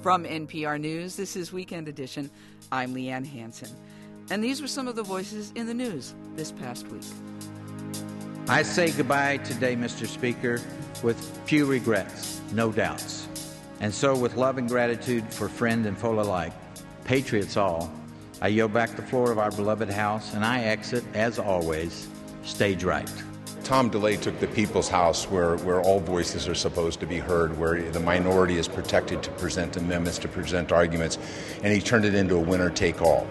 From NPR News, this is Weekend Edition. I'm Leanne Hansen. And these were some of the voices in the news this past week. I say goodbye today, Mr. Speaker, with few regrets, no doubts. And so, with love and gratitude for friend and foe alike, patriots all, I yield back the floor of our beloved House, and I exit, as always, stage right. Tom DeLay took the People's House, where all voices are supposed to be heard, where the minority is protected to present amendments, to present arguments, and he turned it into a winner-take-all.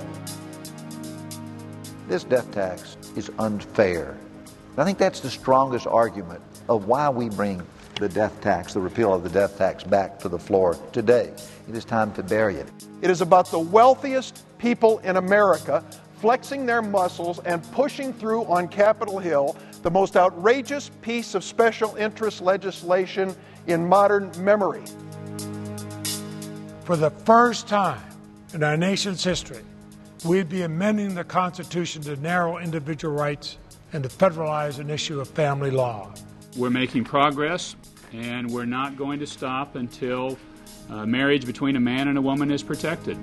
This death tax is unfair. And I think that's the strongest argument of why we bring the death tax, the repeal of the death tax, back to the floor today. It is time to bury it. It is about the wealthiest people in America flexing their muscles and pushing through on Capitol Hill the most outrageous piece of special interest legislation in modern memory. For the first time in our nation's history, we'd be amending the Constitution to narrow individual rights and to federalize an issue of family law. We're making progress, and we're not going to stop until marriage between a man and a woman is protected.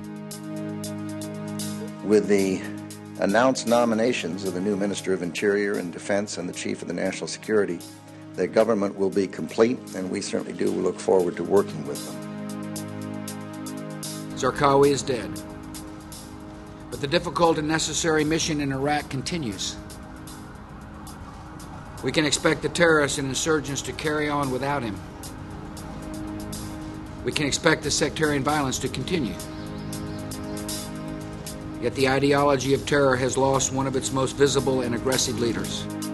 With the announced nominations of the new Minister of Interior and Defense and the Chief of the National Security, the government will be complete, and we certainly do look forward to working with them. Zarqawi is dead, but the difficult and necessary mission in Iraq continues. We can expect the terrorists and insurgents to carry on without him. We can expect the sectarian violence to continue. Yet the ideology of terror has lost one of its most visible and aggressive leaders.